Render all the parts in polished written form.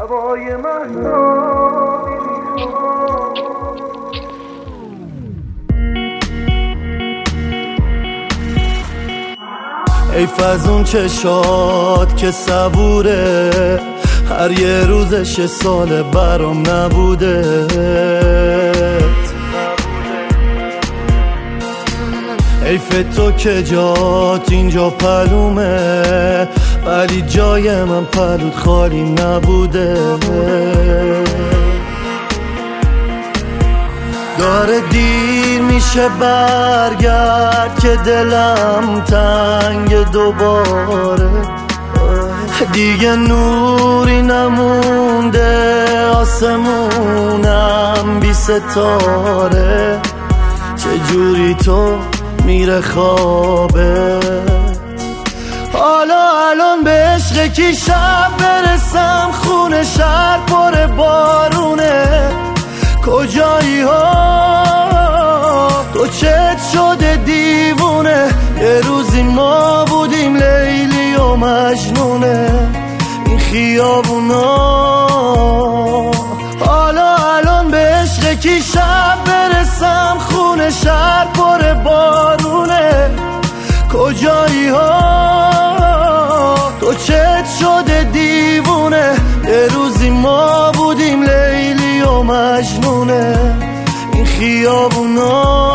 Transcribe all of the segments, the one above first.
شبای مهتابی حیف از اون چشات که صبوره، هر یه روزش سال برام نبوده. حیف تو که جات اینجا پلومه، ولی جای من پلوت خالی نبوده. داره دیر میشه برگرد که دلم تنگ دوباره. دیگه نوری نمونده آسمونم بی ستاره. چجوری تو میره خوابه؟ حالا الان به عشق کی شب برسم؟ خونه شهر پر بارونه. کجایی ها تو چت شده دیوونه؟ یه روزی ما بودیم لیلی و مجنونه این خیابونا. حالا الان به عشق کی شب برسم؟ خونه شهر پر بارونه. کجایی ها تو چت شده دیوونه؟ یه روزی ما بودیم لیلی و مجنونه این خیابونا.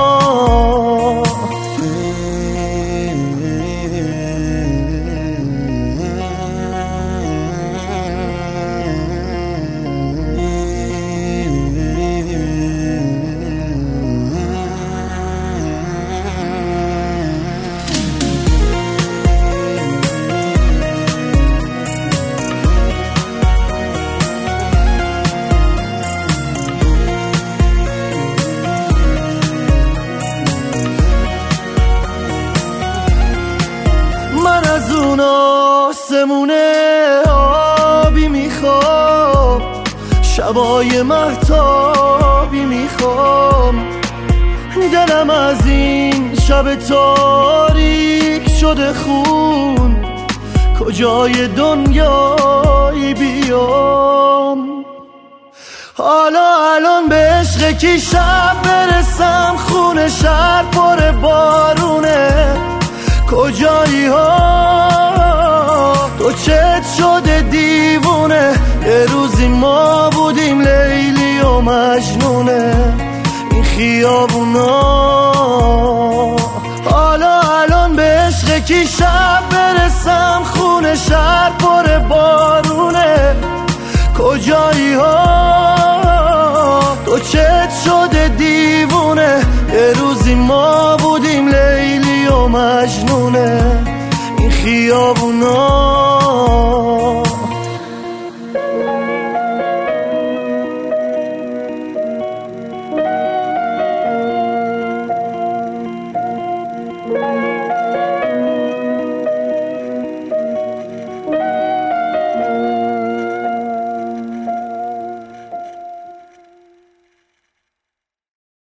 من از اون آسمونه آبی میخوام، شبای مهتابی میخوام. دلم از این شب تاریک شده خون، کجای دنیایی بیام؟ حالا الان به عشق کی شب برسم؟ خونه شهر پر بارونه. کجایی ها تو چت شده دیوونه؟ یه روزی ما بودیم لیلی و مجنونه این خیابونا. حالا الان به عشق کی شب برسم؟ خونه شهر پر بارونه. کجایی ها تو چت شده دیوونه؟ یه روزی ما بودیم لیلی و مجنونه این خیابونا.